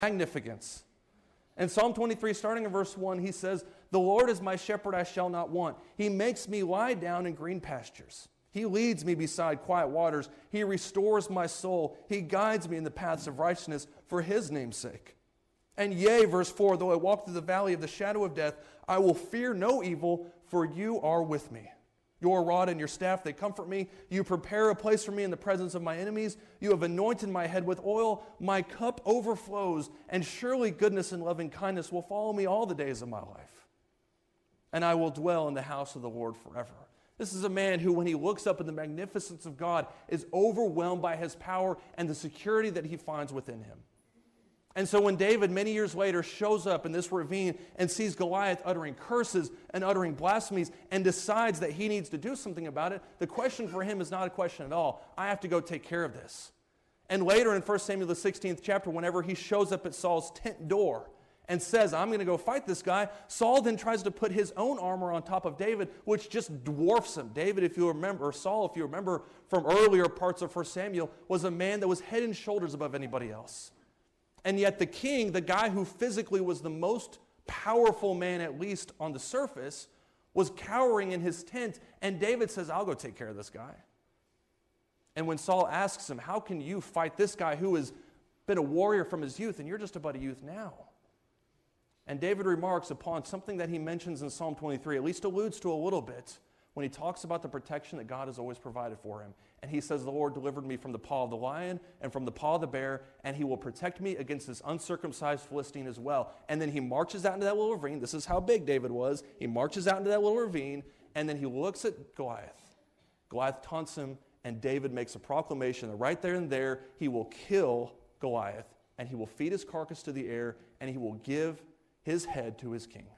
magnificence. In Psalm 23, starting in verse 1, he says, "The Lord is my shepherd, I shall not want. He makes me lie down in green pastures. He leads me beside quiet waters. He restores my soul. He guides me in the paths of righteousness for his name's sake. And yea," verse 4, "though I walk through the valley of the shadow of death, I will fear no evil, for you are with me. Your rod and your staff, they comfort me. You prepare a place for me in the presence of my enemies. You have anointed my head with oil. My cup overflows, and surely goodness and loving kindness will follow me all the days of my life. And I will dwell in the house of the Lord forever." This is a man who, when he looks up at the magnificence of God, is overwhelmed by his power and the security that he finds within him. And so when David, many years later, shows up in this ravine and sees Goliath uttering curses and uttering blasphemies and decides that he needs to do something about it, the question for him is not a question at all. I have to go take care of this. And later in 1 Samuel, the 16th chapter, whenever he shows up at Saul's tent door and says, "I'm going to go fight this guy," Saul then tries to put his own armor on top of David, which just dwarfs him. David, if you remember, or Saul, if you remember from earlier parts of 1 Samuel, was a man that was head and shoulders above anybody else. And yet the king, the guy who physically was the most powerful man, at least on the surface, was cowering in his tent, and David says, "I'll go take care of this guy." And when Saul asks him, "How can you fight this guy who has been a warrior from his youth, and you're just about a youth now?" And David remarks upon something that he mentions in Psalm 23, at least alludes to a little bit, when he talks about the protection that God has always provided for him. And he says, "The Lord delivered me from the paw of the lion and from the paw of the bear, and he will protect me against this uncircumcised Philistine as well." And then he marches out into that little ravine. This is how big David was. He marches out into that little ravine, and then he looks at Goliath. Goliath taunts him, and David makes a proclamation that right there and there, he will kill Goliath, and he will feed his carcass to the air, and he will give his head to his king.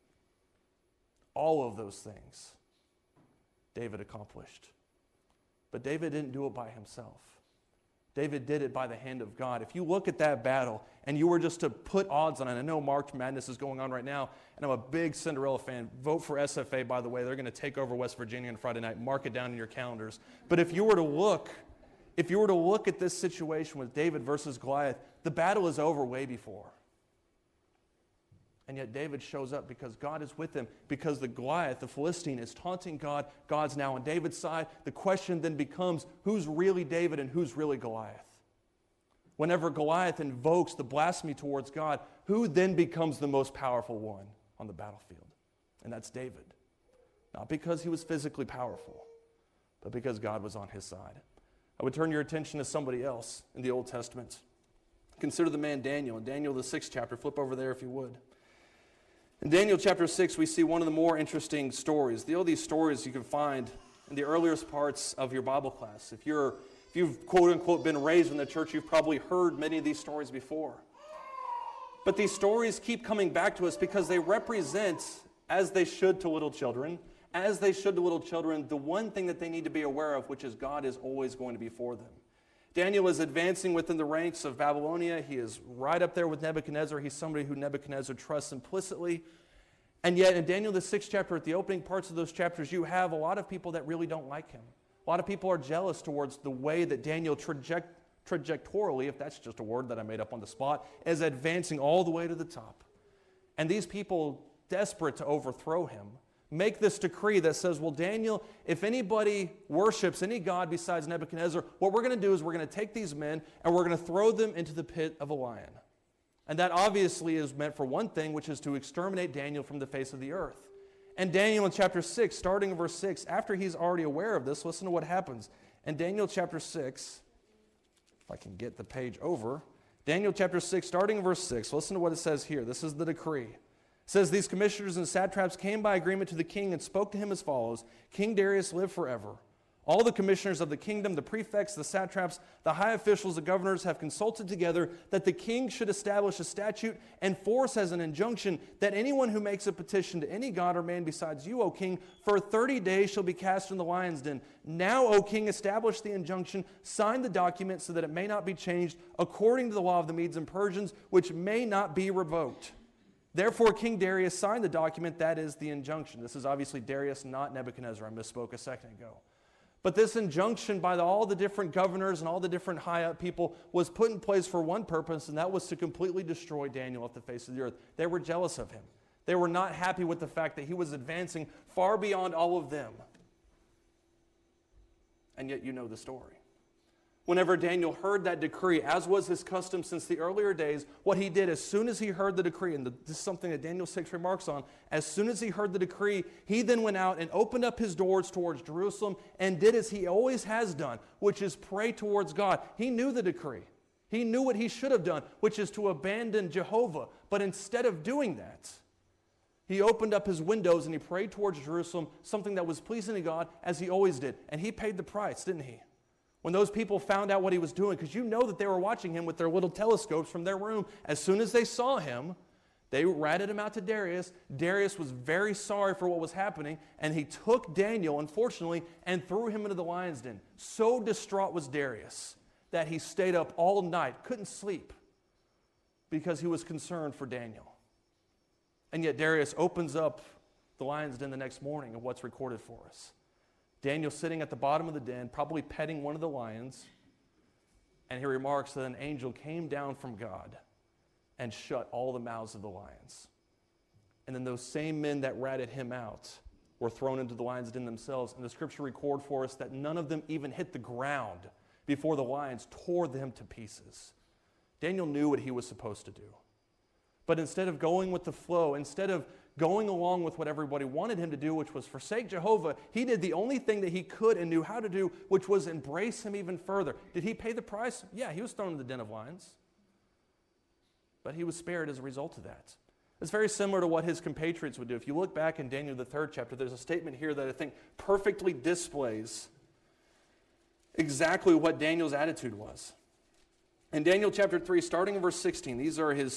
All of those things David accomplished. But David didn't do it by himself. David did it by the hand of God. If you look at that battle and you were just to put odds on it, I know March Madness is going on right now, and I'm a big Cinderella fan. Vote for SFA, by the way. They're going to take over West Virginia on Friday night. Mark it down in your calendars. But if you were to look at this situation with David versus Goliath, the battle is over way before. And yet David shows up because God is with him, because the Goliath, the Philistine, is taunting God. God's now on David's side. The question then becomes, who's really David and who's really Goliath? Whenever Goliath invokes the blasphemy towards God, who then becomes the most powerful one on the battlefield? And that's David. Not because he was physically powerful, but because God was on his side. I would turn your attention to somebody else in the Old Testament. Consider the man Daniel. In Daniel, the 6th chapter, flip over there if you would. In Daniel chapter 6, we see one of the more interesting stories. All these stories you can find in the earliest parts of your Bible class. If you've quote-unquote been raised in the church, you've probably heard many of these stories before. But these stories keep coming back to us because they represent, as they should to little children, the one thing that they need to be aware of, which is God is always going to be for them. Daniel is advancing within the ranks of Babylonia. He is right up there with Nebuchadnezzar. He's somebody who Nebuchadnezzar trusts implicitly. And yet in Daniel, the 6th chapter, at the opening parts of those chapters, you have a lot of people that really don't like him. A lot of people are jealous towards the way that Daniel trajectorially, if that's just a word that I made up on the spot, is advancing all the way to the top. And these people, desperate to overthrow him, make this decree that says, well, Daniel, if anybody worships any god besides Nebuchadnezzar, what we're going to do is we're going to take these men and we're going to throw them into the pit of a lion. And that obviously is meant for one thing, which is to exterminate Daniel from the face of the earth. And Daniel in chapter 6, starting in verse 6, after he's already aware of this, listen to what happens. In Daniel chapter 6, if I can get the page over, Daniel chapter 6, starting in verse 6, listen to what it says here. This is the decree. It says, "These commissioners and satraps came by agreement to the king and spoke to him as follows: King Darius, live forever. All the commissioners of the kingdom, the prefects, the satraps, the high officials, the governors have consulted together that the king should establish a statute and force as an injunction that anyone who makes a petition to any god or man besides you, O king, for 30 days shall be cast in the lion's den. Now, O king, establish the injunction, sign the document so that it may not be changed according to the law of the Medes and Persians, which may not be revoked. Therefore, King Darius signed the document, that is the injunction." This is obviously Darius, not Nebuchadnezzar. I misspoke a second ago. But this injunction by all the different governors and all the different high-up people was put in place for one purpose, and that was to completely destroy Daniel off the face of the earth. They were jealous of him. They were not happy with the fact that he was advancing far beyond all of them. And yet you know the story. Whenever Daniel heard that decree, as was his custom since the earlier days, what he did as soon as he heard the decree, and this is something that Daniel 6 remarks on, as soon as he heard the decree, he then went out and opened up his doors towards Jerusalem and did as he always has done, which is pray towards God. He knew the decree. He knew what he should have done, which is to abandon Jehovah. But instead of doing that, he opened up his windows and he prayed towards Jerusalem, something that was pleasing to God, as he always did. And he paid the price, didn't he? When those people found out what he was doing, because you know that they were watching him with their little telescopes from their room, as soon as they saw him, they ratted him out to Darius. Darius was very sorry for what was happening, and he took Daniel, unfortunately, and threw him into the lion's den. So distraught was Darius that he stayed up all night, couldn't sleep, because he was concerned for Daniel. And yet Darius opens up the lion's den the next morning, and what's recorded for us? Daniel sitting at the bottom of the den, probably petting one of the lions, and he remarks that an angel came down from God and shut all the mouths of the lions. And then those same men that ratted him out were thrown into the lion's den themselves, and the scripture record for us that none of them even hit the ground before the lions tore them to pieces. Daniel knew what he was supposed to do. But instead of going with the flow, instead of going along with what everybody wanted him to do, which was forsake Jehovah, he did the only thing that he could and knew how to do, which was embrace him even further. Did he pay the price? Yeah, he was thrown in the den of lions. But he was spared as a result of that. It's very similar to what his compatriots would do. If you look back in Daniel, the 3rd chapter, there's a statement here that I think perfectly displays exactly what Daniel's attitude was. In Daniel chapter 3, starting in verse 16, these are his